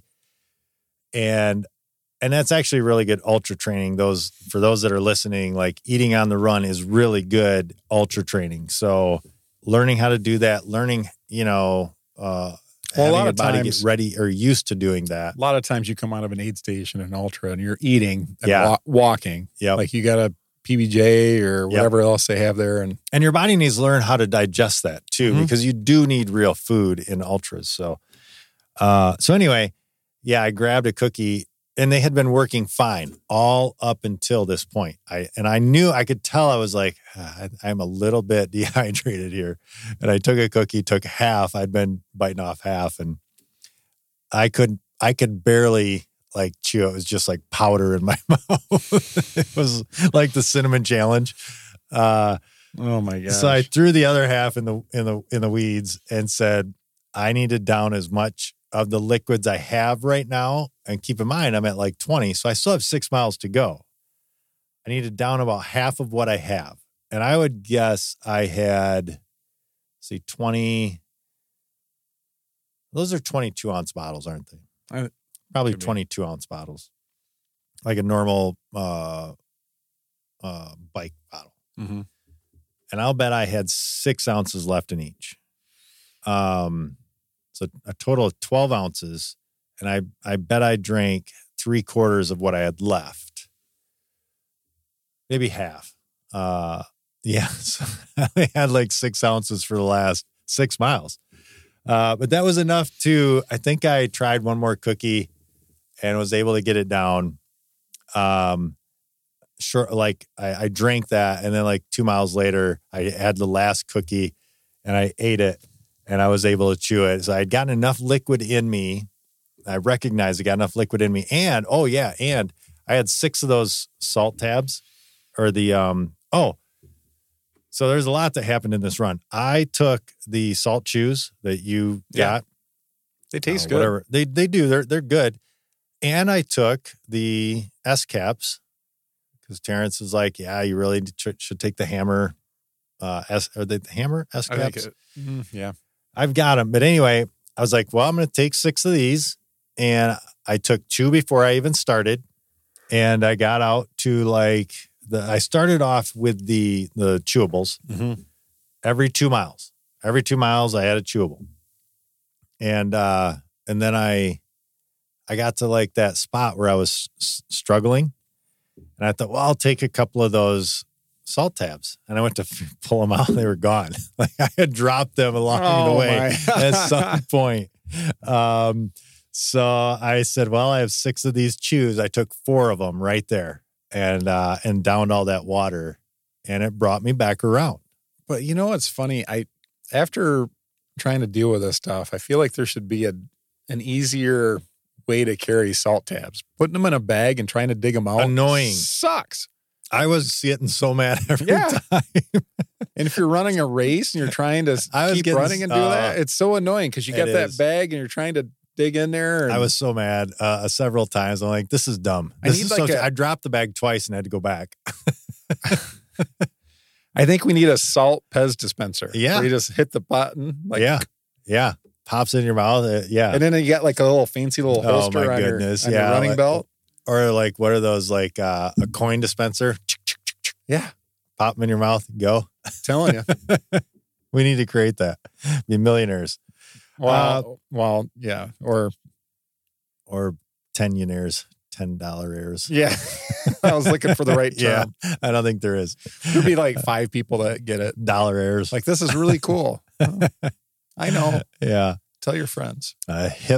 Speaker 1: And and that's actually really good ultra training. Those for those that are listening, like eating on the run is really good ultra training. So learning how to do that, learning, you know, uh,
Speaker 2: Well, a
Speaker 1: having
Speaker 2: lot
Speaker 1: your
Speaker 2: of
Speaker 1: body
Speaker 2: times-
Speaker 1: get ready or used to doing that.
Speaker 2: A lot of times you come out of an aid station in ultra and you're eating and
Speaker 1: Yeah.
Speaker 2: wa- walking.
Speaker 1: Yep.
Speaker 2: Like you got a P B J or
Speaker 1: Yep.
Speaker 2: whatever else they have there. And
Speaker 1: And your body needs to learn how to digest that too,
Speaker 2: Mhm.
Speaker 1: because you do need real food in ultras. So, uh, so anyway, yeah, I grabbed a cookie and they had been working fine all up until this point. I, and I knew, I could tell I was like, ah, I, I'm a little bit dehydrated here. And I took a cookie, took half. I'd been biting off half and I could, I could barely like chew. It was just like powder in my mouth. It was like the cinnamon challenge. Uh,
Speaker 2: oh my gosh.
Speaker 1: so I threw the other half in the in the in the weeds and said, I need to down as much of the liquids I have right now. And keep in mind, I'm at like twenty, so I still have six miles to go. I need to down about half of what I have, and I would guess I had, see, twenty. Those are twenty-two ounce bottles, aren't they?
Speaker 2: I-
Speaker 1: Probably
Speaker 2: could be.
Speaker 1: twenty-two ounce bottles, like a normal uh, uh, bike bottle.
Speaker 2: Mm-hmm.
Speaker 1: And I'll bet I had six ounces left in each. Um, so a total of twelve ounces. And I, I bet I drank three quarters of what I had left. Maybe half. Uh, yeah. So I only had like six ounces for the last six miles. Uh, but that was enough to, I think I tried one more cookie and was able to get it down. Um, Sure, like I, I drank that, and then like two miles later, I had the last cookie, and I ate it, and I was able to chew it. So I had gotten enough liquid in me. I recognized I got enough liquid in me, and oh yeah, and I had six of those salt tabs, or the um. Oh, so there's a lot that happened in this run. I took the salt chews that you
Speaker 2: Yeah.
Speaker 1: got.
Speaker 2: They taste
Speaker 1: uh,
Speaker 2: good.
Speaker 1: Whatever they they do, they're they're good, and I took the S caps. Because Terrence is like, yeah, you really should take the hammer, uh, S or the hammer S
Speaker 2: I think
Speaker 1: caps.
Speaker 2: it, mm, yeah.
Speaker 1: I've got them, but anyway, I was like, well, I'm going to take six of these, and I took two before I even started, and I got out to like the. I started off with the the chewables.
Speaker 2: Mm-hmm.
Speaker 1: Every two miles, every two miles, I had a chewable, and uh, and then I, I got to like that spot where I was s- struggling. And I thought, well, I'll take a couple of those salt tabs. And I went to f- pull them out. They were gone. Like I had dropped them along
Speaker 2: Oh,
Speaker 1: the way
Speaker 2: my.
Speaker 1: at some point. Um, so I said, well, I have six of these chews. I took four of them right there and uh, and downed all that water. And it brought me back around.
Speaker 2: But you know what's funny? I after trying to deal with this stuff, I feel like there should be a an easier way to carry salt tabs. Putting them in a bag and trying to dig them out.
Speaker 1: Annoying.
Speaker 2: Sucks.
Speaker 1: I was getting so mad every
Speaker 2: Yeah.
Speaker 1: time.
Speaker 2: And if you're running a race and you're trying to
Speaker 1: I was
Speaker 2: keep
Speaker 1: getting-
Speaker 2: running and do
Speaker 1: uh,
Speaker 2: that, it's so annoying because you got
Speaker 1: it
Speaker 2: that
Speaker 1: is.
Speaker 2: bag and you're trying to dig in there. And
Speaker 1: I was so mad uh, several times. I'm like, this is dumb.
Speaker 2: I
Speaker 1: This
Speaker 2: need
Speaker 1: is
Speaker 2: like
Speaker 1: so,
Speaker 2: a-
Speaker 1: I dropped the bag twice and had to go back.
Speaker 2: I think we need a salt Pez dispenser.
Speaker 1: Yeah.
Speaker 2: Where you just hit the button. Like,
Speaker 1: yeah. Yeah. Pops in your mouth. Uh, yeah.
Speaker 2: And then you got like a little fancy little
Speaker 1: Oh,
Speaker 2: holster
Speaker 1: my
Speaker 2: on, your,
Speaker 1: goodness.
Speaker 2: on your
Speaker 1: Yeah,
Speaker 2: running
Speaker 1: like-
Speaker 2: belt.
Speaker 1: Or like, what are those? Like uh, a coin dispenser.
Speaker 2: Yeah.
Speaker 1: Pop them in your mouth. Go.
Speaker 2: Telling you.
Speaker 1: We need to create that. Be millionaires.
Speaker 2: Well, well, yeah. Or
Speaker 1: or ten years, ten dollar airs.
Speaker 2: Yeah. I was looking for the right term.
Speaker 1: Yeah, I don't think there is.
Speaker 2: There'd be like five people that get it.
Speaker 1: Dollar airs.
Speaker 2: Like, this is really cool. Oh, I know.
Speaker 1: Yeah.
Speaker 2: Tell your friends.
Speaker 1: A hip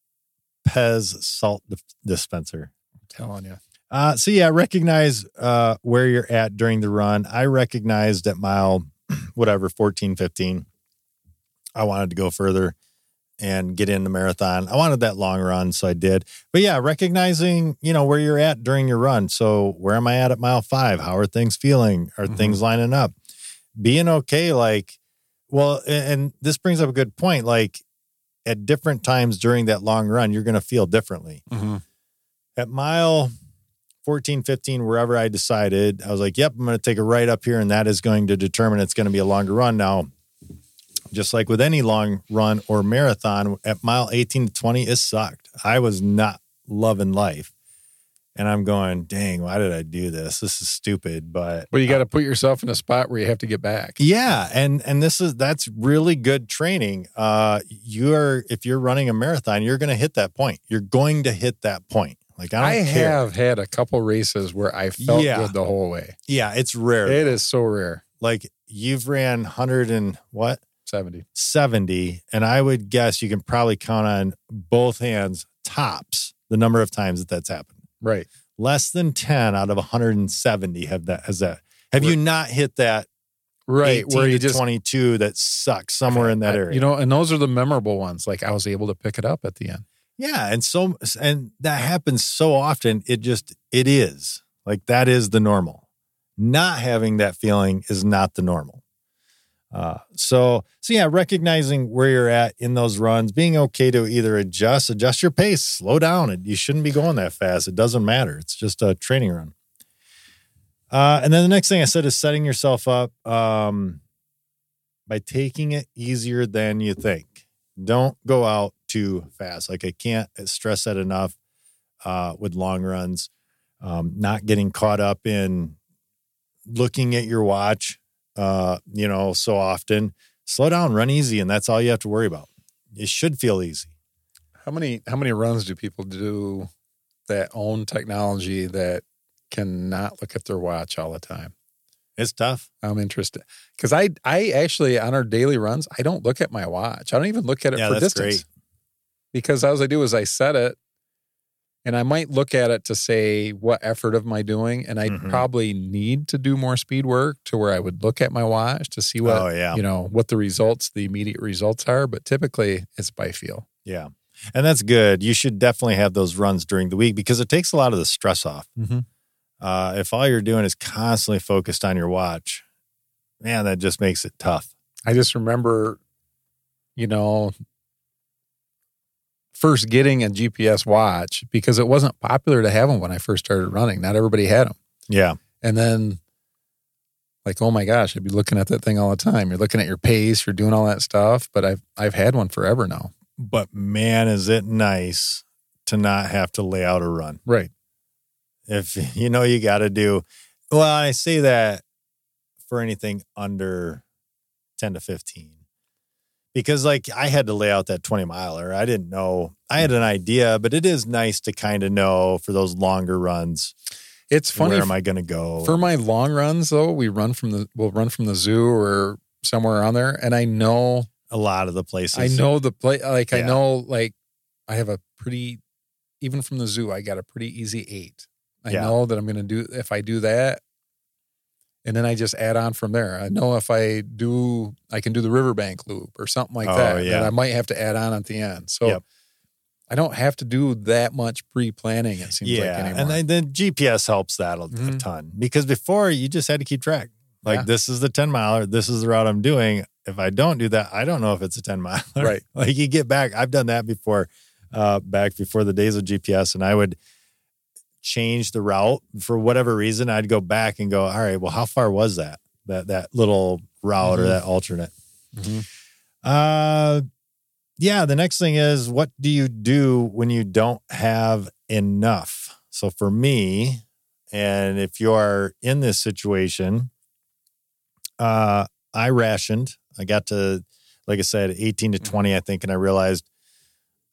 Speaker 1: Pez salt dif- dispenser.
Speaker 2: I'm telling you.
Speaker 1: Uh, so yeah, recognize uh, where you're at during the run. I recognized at mile, whatever, fourteen, fifteen, I wanted to go further and get in the marathon. I wanted that long run, so I did. But yeah, recognizing, you know, where you're at during your run. So where am I at at mile five? How are things feeling? Are
Speaker 2: Mm-hmm.
Speaker 1: things lining up? Being okay, like, well, and, and this brings up a good point. Like, at different times during that long run, you're going to feel differently.
Speaker 2: Mm-hmm.
Speaker 1: At mile fourteen, fifteen, wherever I decided, I was like, yep, I'm going to take a right up here, and that is going to determine it's going to be a longer run. Now, just like with any long run or marathon, at mile eighteen to twenty, it sucked. I was not loving life. And I'm going, dang, why did I do this? This is stupid. But
Speaker 2: Well, you got to put yourself in a spot where you have to get back.
Speaker 1: yeah, and and this is that's really good training. Uh, you're if you're running a marathon, you're going to hit that point. You're going to hit that point. Like I don't
Speaker 2: I
Speaker 1: care.
Speaker 2: have had a couple races where I felt
Speaker 1: Yeah.
Speaker 2: good the whole way.
Speaker 1: Yeah, it's rare.
Speaker 2: It is so rare.
Speaker 1: Like you've ran one hundred and what?
Speaker 2: seventy.
Speaker 1: seventy, and I would guess you can probably count on both hands tops the number of times that that's happened.
Speaker 2: Right.
Speaker 1: Less than ten out of one hundred seventy have that has that. Have you not hit that
Speaker 2: Right.
Speaker 1: eighteen
Speaker 2: Where you
Speaker 1: to
Speaker 2: just,
Speaker 1: twenty-two that sucks somewhere in that
Speaker 2: I-
Speaker 1: area?
Speaker 2: You know, and those are the memorable ones. Like I was able to pick it up at the end.
Speaker 1: Yeah, and so and that happens so often. It just it is like that is the normal. Not having that feeling is not the normal. Uh, so so yeah, recognizing where you're at in those runs, being okay to either adjust, adjust your pace, slow down. It you shouldn't be going that fast. It doesn't matter. It's just a training run. Uh, and then the next thing I said is setting yourself up um, by taking it easier than you think. Don't go out too fast. Like I can't stress that enough uh, with long runs. Um, not getting caught up in looking at your watch, uh, you know, so often. Slow down, run easy, and that's all you have to worry about. It should feel easy.
Speaker 2: How many how many runs do people do that own technology that cannot look at their watch all the time?
Speaker 1: It's tough.
Speaker 2: I'm interested because I I actually on our daily runs I don't look at my watch. I don't even look at it
Speaker 1: Yeah,
Speaker 2: for
Speaker 1: that's
Speaker 2: distance
Speaker 1: great.
Speaker 2: because all I do is I set it, and I might look at it to say what effort am I doing, and I
Speaker 1: Mhm.
Speaker 2: probably need to do more speed work to where I would look at my watch to see what
Speaker 1: Oh, yeah.
Speaker 2: you know what the results, the immediate results are. But typically it's by feel.
Speaker 1: Yeah. And that's good. You should definitely have those runs during the week because it takes a lot of the stress off.
Speaker 2: Mm-hmm.
Speaker 1: Uh, if all you're doing is constantly focused on your watch, man, that just makes it tough.
Speaker 2: I just remember, you know, first getting a G P S watch because it wasn't popular to have them when I first started running. Not everybody had them.
Speaker 1: Yeah.
Speaker 2: And then, like, oh my gosh, I'd be looking at that thing all the time. You're looking at your pace, you're doing all that stuff. But I've I've had one forever now.
Speaker 1: But man, is it nice to not have to lay out a run.
Speaker 2: Right.
Speaker 1: If you know you got to do, well, I say that for anything under ten to fifteen. Because like I had to lay out that twenty miler. I didn't know. I had an idea, but it is nice to kind of know for those longer runs.
Speaker 2: It's funny.
Speaker 1: Where am I going to go?
Speaker 2: For my long runs, though, we run from the we'll run from the zoo or somewhere around there, and I know
Speaker 1: a lot of the places.
Speaker 2: I know the place. Like I
Speaker 1: Yeah.
Speaker 2: know, like I have a pretty even from the zoo. I got a pretty easy eight. I
Speaker 1: Yeah.
Speaker 2: know that I'm going to do if I do that, and then I just add on from there. I know if I do, I can do the riverbank loop or something like
Speaker 1: Oh,
Speaker 2: that.
Speaker 1: yeah.
Speaker 2: And I might have to add on at the end. So
Speaker 1: Yep.
Speaker 2: I don't have to do that much pre-planning. It seems like
Speaker 1: Yeah,
Speaker 2: anymore.
Speaker 1: and then the G P S helps that a, a
Speaker 2: Mhm.
Speaker 1: ton because before you just had to keep track. Like
Speaker 2: Yeah.
Speaker 1: this is the ten miler, this is the route I'm doing. If I don't do that, I don't know if it's a ten miler.
Speaker 2: Right.
Speaker 1: Like you get back. I've done that before, uh, back before the days of G P S, and I would change the route for whatever reason. I'd go back and go, all right, well, how far was that? That that little route or
Speaker 2: Mhm.
Speaker 1: that alternate.
Speaker 2: Mhm.
Speaker 1: Uh, yeah. The next thing is, what do you do when you don't have enough? So for me, and if you are in this situation, uh, I rationed. I got to, like I said, eighteen to twenty, I think, and I realized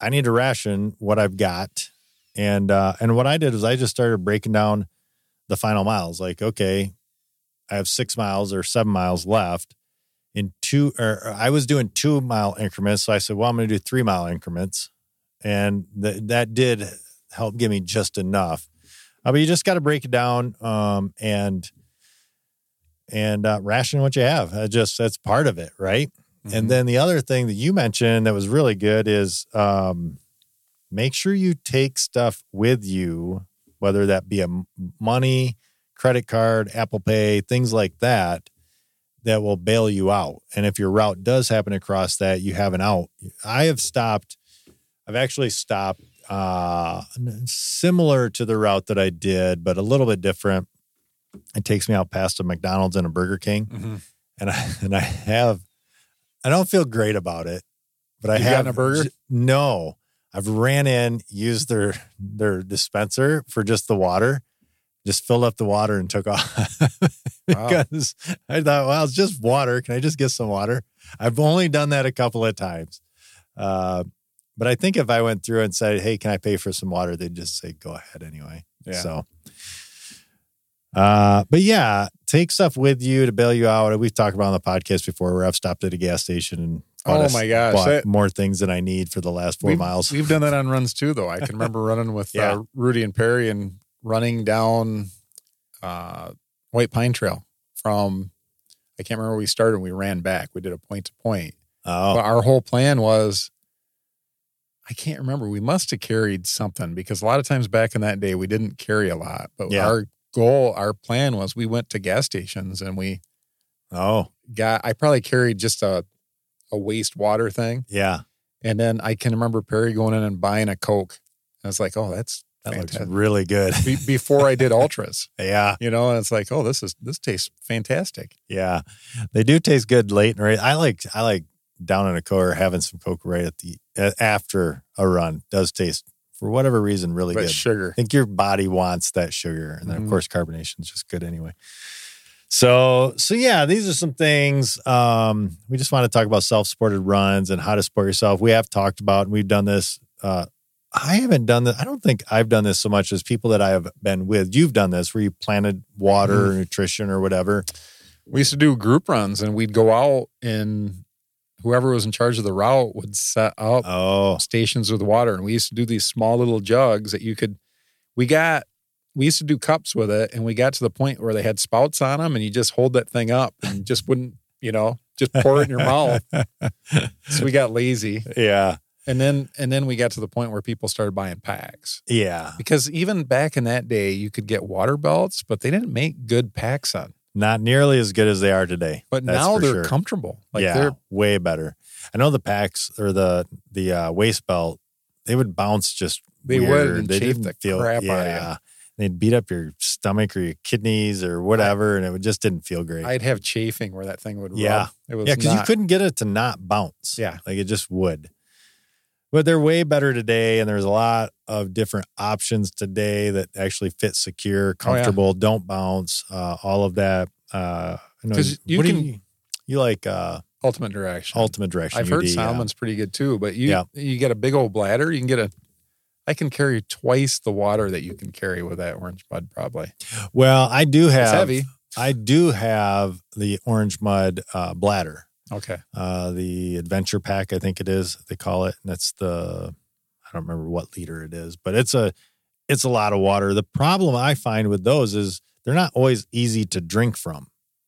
Speaker 1: I need to ration what I've got. And, uh, and what I did was I just started breaking down the final miles. Like, okay, I have six miles or seven miles left in two, or I was doing two mile increments. So I said, well, I'm going to do three mile increments. And th- that did help give me just enough. Uh, but you just got to break it down um, and and uh, ration what you have. Uh, just that's part of it, right? Mm-hmm. And then the other thing that you mentioned that was really good is um, make sure you take stuff with you, whether that be a money, credit card, Apple Pay, things like that, that will bail you out. And if your route does happen to cross that, you have an out. I have stopped. I've actually stopped uh, similar to the route that I did, but a little bit different. It takes me out past a McDonald's and a Burger King. Mm-hmm. And I, and I have, I don't feel great about it, but I
Speaker 2: You've
Speaker 1: have
Speaker 2: gotten a burger.
Speaker 1: No, I've ran in, used their, their dispenser for just the water, just filled up the water and took off because wow. I thought, well, it's just water. Can I just get some water? I've only done that a couple of times. Uh, But I think if I went through and said, hey, can I pay for some water? They'd just say, go ahead anyway. Yeah. So, uh, but yeah, take stuff with you to bail you out. We've talked about on the podcast before where I've stopped at a gas station and
Speaker 2: oh my gosh,
Speaker 1: bought
Speaker 2: that,
Speaker 1: more things than I need for the last four
Speaker 2: we've,
Speaker 1: miles.
Speaker 2: We've done that on runs too, though. I can remember running with
Speaker 1: yeah.
Speaker 2: uh, Rudy and Perry and running down uh, White Pine Trail from, I can't remember where we started. We ran back. We did a point to point.
Speaker 1: Oh.
Speaker 2: But our whole plan was, I can't remember. We must have carried something because a lot of times back in that day, we didn't carry a lot. But yeah. our goal, our plan was we went to gas stations and we
Speaker 1: oh
Speaker 2: got, I probably carried just a, a wastewater thing.
Speaker 1: Yeah.
Speaker 2: And then I can remember Perry going in and buying a Coke. I was like, oh, that's
Speaker 1: that
Speaker 2: fantastic.
Speaker 1: looks really good.
Speaker 2: Be- before I did ultras.
Speaker 1: Yeah.
Speaker 2: You know, and it's like, oh, this is, this tastes fantastic.
Speaker 1: Yeah. They do taste good late and right. I like, I like, down in a car, having some Coke right at the after a run does taste for whatever reason really
Speaker 2: but
Speaker 1: good.
Speaker 2: Sugar,
Speaker 1: I think your body wants that sugar, and then mm-hmm. of course carbonation is just good anyway. So, so yeah, these are some things. Um, we just want to talk about self-supported runs and how to support yourself. We have talked about, and we've done this. Uh, I haven't done this. I don't think I've done this so much as people that I have been with. You've done this where you planted water, mm-hmm. nutrition, or whatever.
Speaker 2: We used to do group runs, and we'd go out and whoever was in charge of the route would set up
Speaker 1: oh.
Speaker 2: stations with water. And we used to do these small little jugs that you could, we got, we used to do cups with it. And we got to the point where they had spouts on them and you just hold that thing up and just wouldn't, you know, just pour it in your mouth. So we got lazy.
Speaker 1: Yeah.
Speaker 2: And then, and then we got to the point where people started buying packs.
Speaker 1: Yeah.
Speaker 2: Because even back in that day, you could get water belts, but they didn't make good packs on.
Speaker 1: Not nearly as good as they are today.
Speaker 2: But now they're sure. comfortable.
Speaker 1: Like yeah, they're way better. I know the packs or the the uh, waist belt, they would bounce just
Speaker 2: They
Speaker 1: weird.
Speaker 2: would and
Speaker 1: they
Speaker 2: chafe
Speaker 1: didn't
Speaker 2: the
Speaker 1: feel,
Speaker 2: crap
Speaker 1: yeah,
Speaker 2: out of you.
Speaker 1: They'd beat up your stomach or your kidneys or whatever, I, and it would, just didn't feel great.
Speaker 2: I'd have chafing where that thing would
Speaker 1: yeah.
Speaker 2: rub. It was
Speaker 1: yeah, because you couldn't get it to not bounce.
Speaker 2: Yeah.
Speaker 1: Like it just would. But they're way better today, and there's a lot of different options today that actually fit secure, comfortable, oh, yeah. don't bounce, uh, all of that. Uh,
Speaker 2: Because you can,
Speaker 1: you, you like uh,
Speaker 2: Ultimate Direction.
Speaker 1: Ultimate Direction.
Speaker 2: I've heard
Speaker 1: U D,
Speaker 2: Salmon's
Speaker 1: yeah.
Speaker 2: pretty good too, but you
Speaker 1: yeah.
Speaker 2: you get a big old bladder. You can get a. I can carry twice the water that you can carry with that Orange Mud, probably.
Speaker 1: Well, I do have.
Speaker 2: It's heavy.
Speaker 1: I do have the Orange Mud uh, bladder.
Speaker 2: Okay.
Speaker 1: Uh, the Adventure Pack, I think it is. They call it, and that's the. I don't remember what liter it is, but it's a. It's a lot of water. The problem I find with those is they're not always easy to drink from.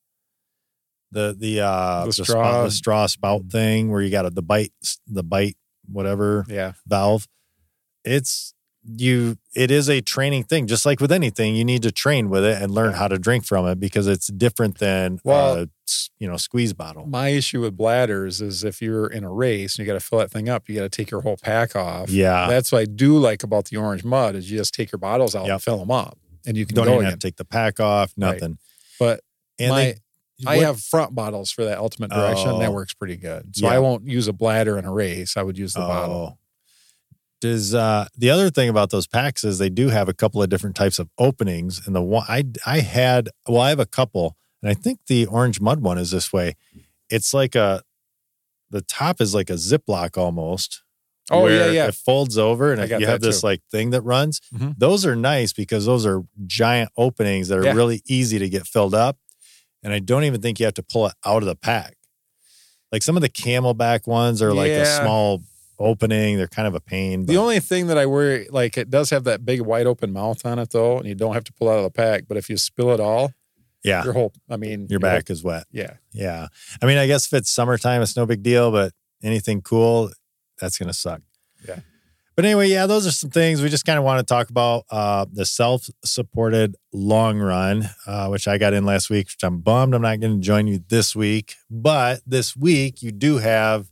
Speaker 1: The the uh
Speaker 2: the,
Speaker 1: the
Speaker 2: straw.
Speaker 1: Spout, the straw spout thing where you got a, the bite the bite whatever
Speaker 2: yeah.
Speaker 1: valve. It's you. It is a training thing, just like with anything. You need to train with it and learn how to drink from it because it's different than
Speaker 2: well,
Speaker 1: a you know squeeze bottle.
Speaker 2: My issue with bladders is if you're in a race and you got to fill that thing up, you got to take your whole pack off.
Speaker 1: Yeah,
Speaker 2: that's what I do like about the Orange Mud is you just take your bottles out
Speaker 1: yep.
Speaker 2: and fill them up, and you can
Speaker 1: don't
Speaker 2: go
Speaker 1: even
Speaker 2: again.
Speaker 1: have to take the pack off. Nothing.
Speaker 2: Right. But
Speaker 1: and
Speaker 2: my.
Speaker 1: they,
Speaker 2: I have front bottles for that Ultimate Direction.
Speaker 1: Oh,
Speaker 2: that works pretty good. So
Speaker 1: yeah.
Speaker 2: I won't use a bladder in a race. I would use the
Speaker 1: oh.
Speaker 2: bottle.
Speaker 1: Does uh, the other thing about those packs is they do have a couple of different types of openings. And the one I I had, well, I have a couple, and I think the Orange Mud one is this way. It's like a, the top is like a Ziploc almost
Speaker 2: Oh,
Speaker 1: where
Speaker 2: yeah, yeah.
Speaker 1: it folds over and
Speaker 2: I
Speaker 1: it-
Speaker 2: got
Speaker 1: you have
Speaker 2: that
Speaker 1: this
Speaker 2: too.
Speaker 1: like thing that runs.
Speaker 2: Mhm.
Speaker 1: Those are nice because those are giant openings that are
Speaker 2: Yeah.
Speaker 1: really easy to get filled up. And I don't even think you have to pull it out of the pack. Like some of the Camelback ones are like a
Speaker 2: Yeah.
Speaker 1: small opening. They're kind of a pain.
Speaker 2: The
Speaker 1: but-
Speaker 2: only thing that I worry, like it does have that big wide open mouth on it though, and you don't have to pull out of the pack. But if you spill it all,
Speaker 1: yeah,
Speaker 2: your whole, I mean,
Speaker 1: your back is wet.
Speaker 2: yeah.
Speaker 1: Yeah. I mean, I guess if it's summertime, it's no big deal, but anything cool, that's going to suck.
Speaker 2: Yeah.
Speaker 1: But anyway, yeah, those are some things we just kind of want to talk about. Uh, the self-supported long run, uh, which I got in last week, which I'm bummed I'm not going to join you this week. But this week, you do have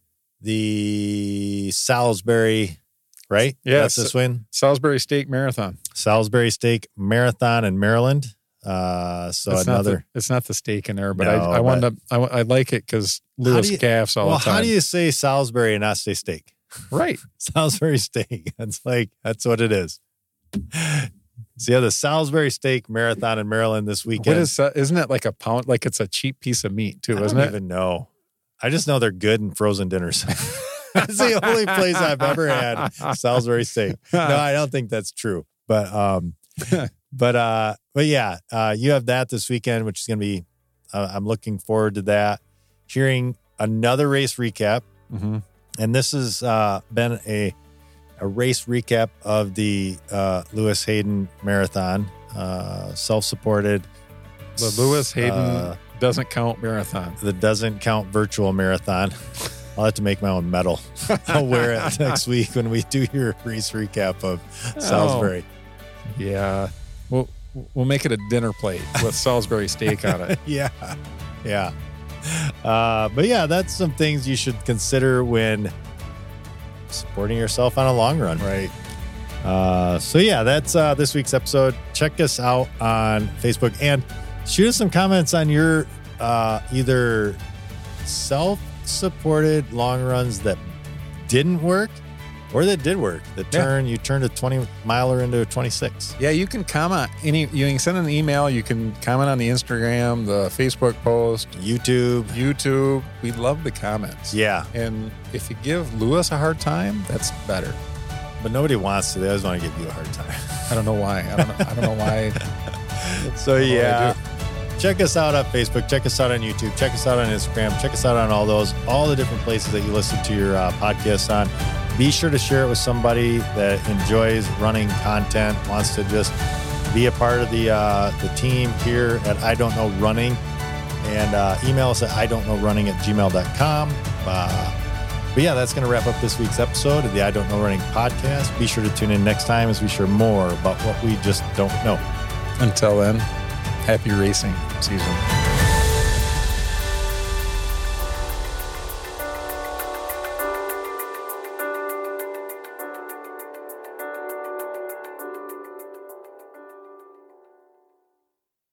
Speaker 1: the Salisbury, right?
Speaker 2: Yeah,
Speaker 1: That's this win.
Speaker 2: Salisbury Steak Marathon.
Speaker 1: Salisbury Steak Marathon in Maryland. Uh, so
Speaker 2: it's
Speaker 1: another.
Speaker 2: Not the, it's not the steak in there, but
Speaker 1: No,
Speaker 2: I, I wanted to, I, I like it because Lewis
Speaker 1: do you-
Speaker 2: gaffs all
Speaker 1: well,
Speaker 2: the time.
Speaker 1: how do you say Salisbury and not say steak?
Speaker 2: right.
Speaker 1: Salisbury steak. That's like, that's what it is. So yeah, the Salisbury Steak Marathon in Maryland this weekend.
Speaker 2: What is that? Isn't it like a pound? Like it's a cheap piece of meat too,
Speaker 1: I
Speaker 2: isn't
Speaker 1: don't
Speaker 2: it?
Speaker 1: even know. I just know they're good in frozen dinners. That's the only place I've ever had Salisbury steak. No, I don't think that's true. But um, but uh, but yeah, uh, you have that this weekend, which is going to be. Uh, I'm looking forward to that. Hearing another race recap.
Speaker 2: Mm-hmm.
Speaker 1: And this has uh, been a a race recap of the uh, Lewis Hayden Marathon, uh, self-supported.
Speaker 2: The Lewis Hayden
Speaker 1: uh,
Speaker 2: doesn't count marathon.
Speaker 1: the doesn't count virtual marathon. I'll have to make my own medal. I'll wear it next week when we do your race recap of Salisbury.
Speaker 2: Yeah, we'll we'll make it a dinner plate with Salisbury steak on it.
Speaker 1: Yeah, yeah. Uh, but yeah, that's some things you should consider when supporting yourself on a long run.
Speaker 2: Right.
Speaker 1: Uh, so yeah, that's uh, this week's episode. Check us out on Facebook and shoot us some comments on your uh, either self-supported long runs that didn't work or that did work. The
Speaker 2: Yeah.
Speaker 1: turn you turned a twenty miler into a twenty-six.
Speaker 2: Yeah, you can comment any. You can send an email. You can comment on the Instagram, the Facebook post,
Speaker 1: YouTube.
Speaker 2: YouTube. We love the comments.
Speaker 1: Yeah,
Speaker 2: And if you give Lewis a hard time, that's better.
Speaker 1: but nobody wants to. They always want to give you a hard time.
Speaker 2: I don't know why. I don't know. I don't know why.
Speaker 1: So
Speaker 2: I don't know what I
Speaker 1: yeah,
Speaker 2: do.
Speaker 1: check us out on Facebook. Check us out on YouTube. Check us out on Instagram. Check us out on all those, all the different places that you listen to your uh, podcasts on. Be sure to share it with somebody that enjoys running content, wants to just be a part of the uh, the team here at I Don't Know Running. And uh, email us at I don't know running at gmail dot com. Uh, but yeah, that's going to wrap up this week's episode of the I Don't Know Running podcast. Be sure to tune in next time as we share more about what we just don't know.
Speaker 2: Until then, happy racing season.